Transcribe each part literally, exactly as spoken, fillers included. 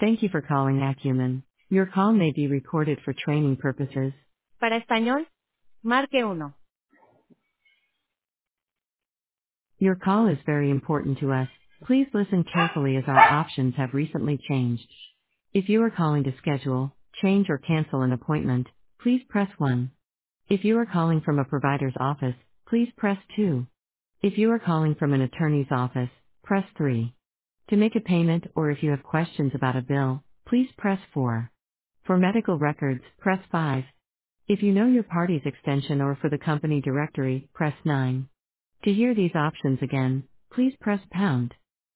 Thank you for calling Acumen. Your call may be recorded for training purposes. Para español, marque uno. Your call is very important to us. Please listen carefully as our options have recently changed. If you are calling to schedule, change or cancel an appointment, please press one. If you are calling from a provider's office, please press two. If you are calling from an attorney's office, press three. To make a payment or if you have questions about a bill, please press four. For medical records, press five. If you know your party's extension or for the company directory, press nine. To hear these options again, please press pound.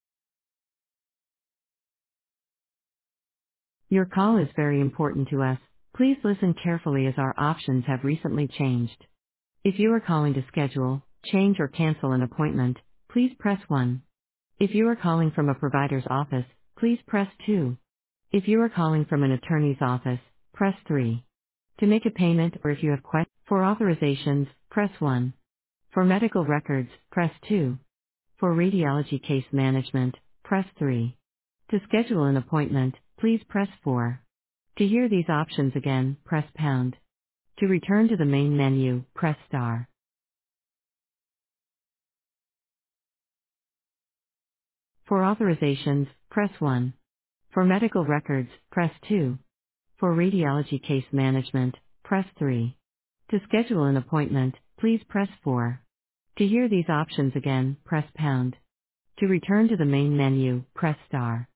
Your call is very important to us. Please listen carefully as our options have recently changed. If you are calling to schedule, change or cancel an appointment, please press one. If you are calling from a provider's office, please press two. If you are calling from an attorney's office, press three. To make a payment or if you have questions for authorizations, press one. For medical records, press two. For radiology case management, press three. To schedule an appointment, please press four. To hear these options again, press pound. To return to the main menu, press star. For authorizations, press one. For medical records, press two. For radiology case management, press three. To schedule an appointment, please press four. To hear these options again, press pound. To return to the main menu, press star.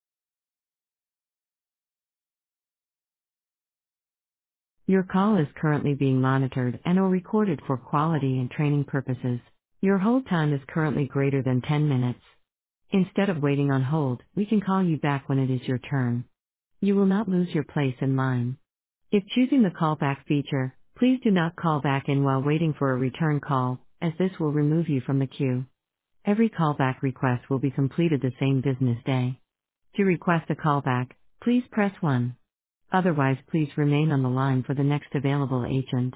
Your call is currently being monitored and or recorded for quality and training purposes. Your hold time is currently greater than ten minutes. Instead of waiting on hold, we can call you back when it is your turn. You will not lose your place in line. If choosing the callback feature, please do not call back in while waiting for a return call, as this will remove you from the queue. Every callback request will be completed the same business day. To request a callback, please press one. Otherwise, please remain on the line for the next available agent.